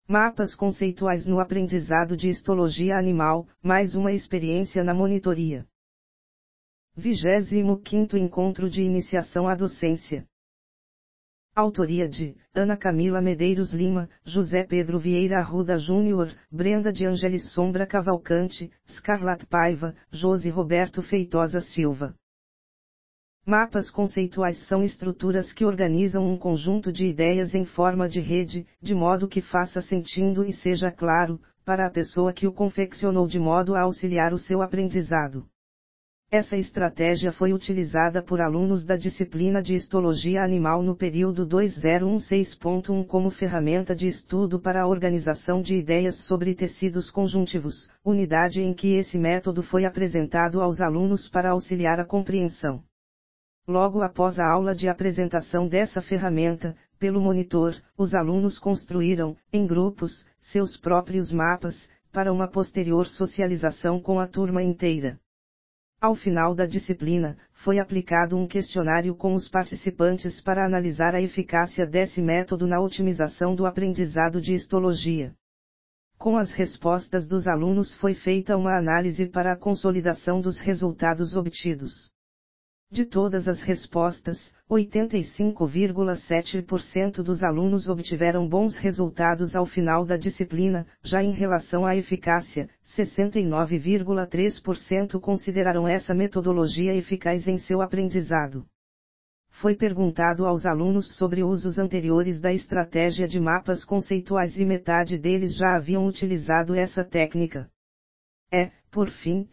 Mapas conceituais no aprendizado de histologia animal, mais uma experiência na monitoria. 25º Encontro de Iniciação à Docência. Autoria de Ana Camila Medeiros Lima, José Pedro Vieira Arruda Júnior, Brenda de Angelis Sombra Cavalcante, Scarlett Paiva, Josi Roberto Feitosa Silva. Mapas conceituais são estruturas que organizam um conjunto de ideias em forma de rede, de modo que faça sentido e seja claro, para a pessoa que o confeccionou de modo a auxiliar o seu aprendizado. Essa estratégia foi utilizada por alunos da disciplina de Histologia Animal no período 2016.1 como ferramenta de estudo para a organização de ideias sobre tecidos conjuntivos, unidade em que esse método foi apresentado aos alunos para auxiliar a compreensão. Logo após a aula de apresentação dessa ferramenta, pelo monitor, os alunos construíram, em grupos, seus próprios mapas, para uma posterior socialização com a turma inteira. Ao final da disciplina, foi aplicado um questionário com os participantes para analisar a eficácia desse método na otimização do aprendizado de histologia. Com as respostas dos alunos foi feita uma análise para a consolidação dos resultados obtidos. De todas as respostas, 85,7% dos alunos obtiveram bons resultados ao final da disciplina, já em relação à eficácia, 69,3% consideraram essa metodologia eficaz em seu aprendizado. Foi perguntado aos alunos sobre usos anteriores da estratégia de mapas conceituais e metade deles já haviam utilizado essa técnica. Por fim,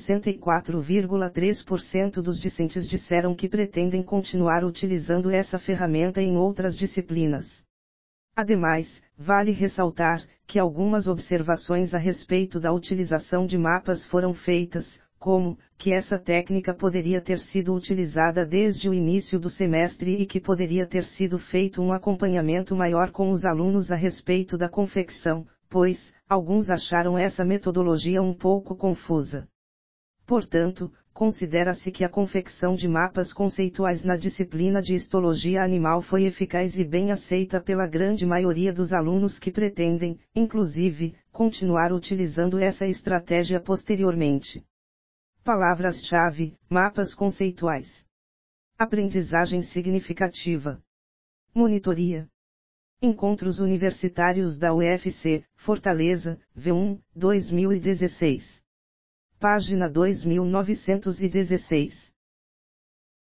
64,3% dos discentes disseram que pretendem continuar utilizando essa ferramenta em outras disciplinas. Ademais, vale ressaltar que algumas observações a respeito da utilização de mapas foram feitas, como que essa técnica poderia ter sido utilizada desde o início do semestre e que poderia ter sido feito um acompanhamento maior com os alunos a respeito da confecção, pois alguns acharam essa metodologia um pouco confusa. Portanto, considera-se que a confecção de mapas conceituais na disciplina de histologia animal foi eficaz e bem aceita pela grande maioria dos alunos que pretendem, inclusive, continuar utilizando essa estratégia posteriormente. Palavras-chave: mapas conceituais. Aprendizagem significativa. Monitoria. Encontros Universitários da UFC, Fortaleza, V1, 2016. Página 2916.